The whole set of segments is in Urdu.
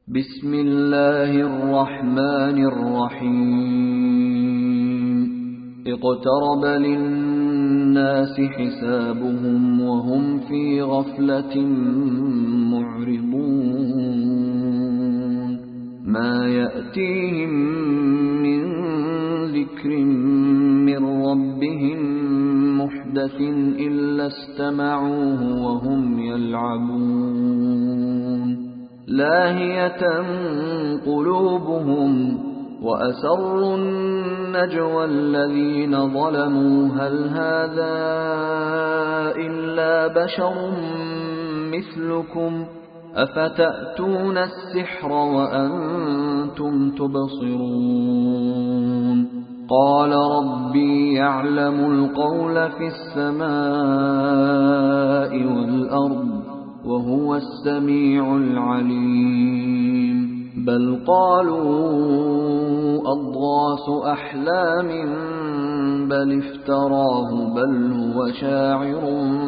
بسم الله الرحمن الرحيم اقترب للناس حسابهم وهم في غفلة معرضون ما يأتيهم من ذكر من ربهم محدث إلا استمعوه وهم يلعبون لاهية قلوبهم وأسروا النجوى الذين ظلموا هل هذا إلا بشر مثلكم أفتأتون السحر وأنتم تبصرون قال ربي يعلم القول في السماء والأرض وهو السميع العليم بل قالوا أضغاث أحلام بل افتراه بل هو شاعر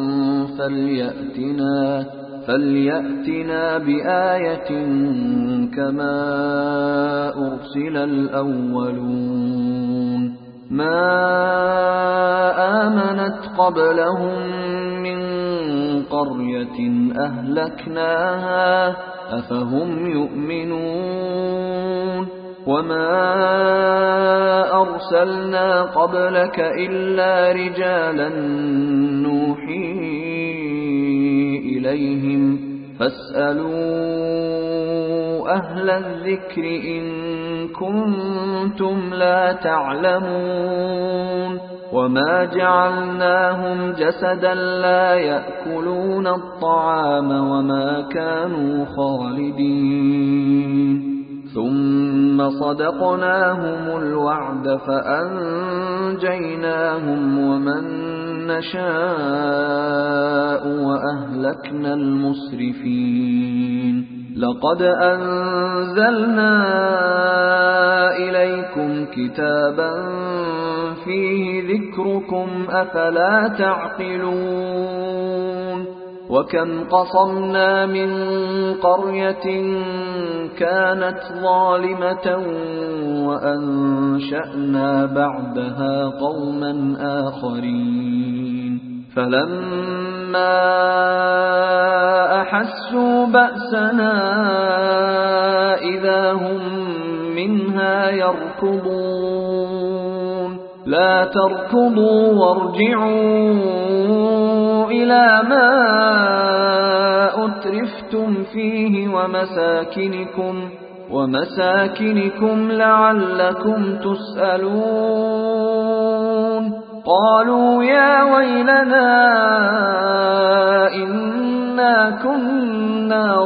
فليأتنا بآية كما أرسل الأولون ما آمنت قبلهم من قرية أهلكناها أفهم يؤمنون وما أرسلنا قبلك إلا رجالا نوحي إليهم فاسألوا أهل الذكر إن كنتم لا تعلمون وما جعلناهم جسدا لا يأكلون الطعام وما كانوا خالدين ثم صدقناهم الوعد فأنجيناهم ومن نشاء وأهلكنا المسرفين لقد أنزلنا إليكم كتابا فيه ذكركم أفلا تعقلون وكم قصمنا من قرية كانت ظالمة وأنشأنا بعدها قوما آخرين فلما أحسوا بأسنا إذا هم منها يركضون لا تركضوا وارجعوا إلى ما أترفتم فيه ومساكنكم لعلكم تسألون قالوا يا ويلنا إنا كنا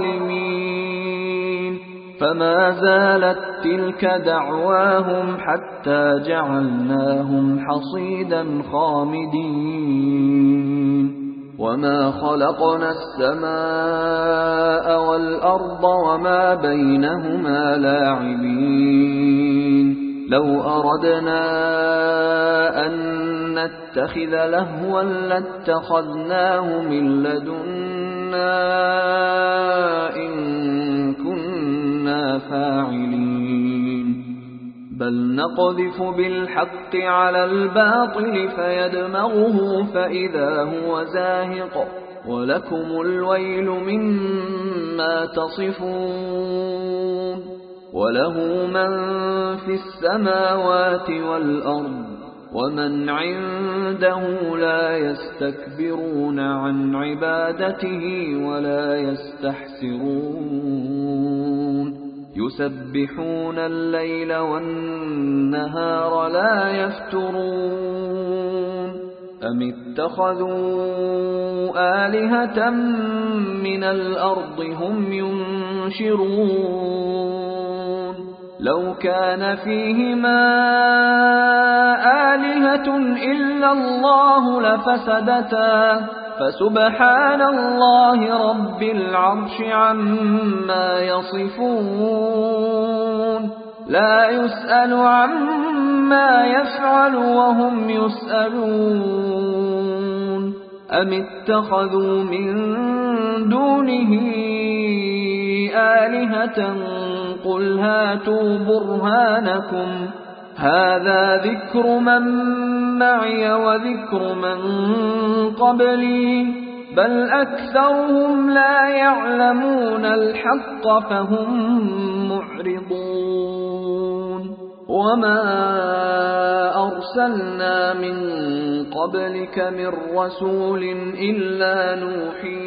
ظالمين فما زالت تلك دعواهم حتى جعلناهم حصيدا خامدين وما خلقنا السماء والأرض وما بينهما لاعبين لو أردنا أن نتخذ لهوا لاتخذناه من لدنا إن كنا فاعلين بل نقذف بالحق على الباطل فيدمغه فإذا هو زاهق ولكم الويل مما تصفون وله من في السماوات والأرض ومن عنده لا يستكبرون عن عبادته ولا يستحسرون يسبحون الليل والنهار لا يفترون أم اتخذوا آلهة من الأرض هم ينشرون لو كان فيهما آلهة إلا الله لفسدتا فسبحان الله رب العرش عما يصفون لا يسأل عما يفعل وهم يسألون أم اتخذوا من دونه آلهة قل هاتوا برهانكم هذا ذكر من معي وذكر من قبلي بل أكثرهم لا يعلمون الحق فهم معرضون وما أرسلنا من قبلك من رسول إلا نوحي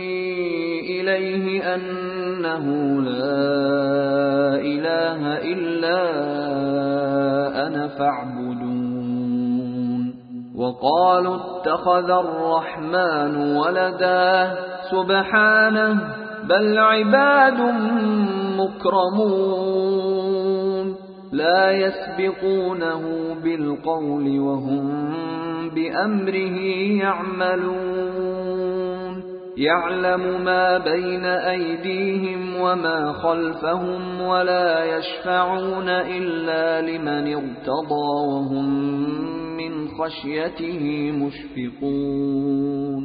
إليه أنه لا إله إلا أنا فاعبدون وقالوا اتخذ الرحمن ولدا سبحانه بل عباد مكرمون لا يسبقونه بالقول وهم بأمره يعملون يعلم ما بين أيديهم وما خلفهم ولا يشفعون إلا لمن ارتضى وهم من خشيته مشفقون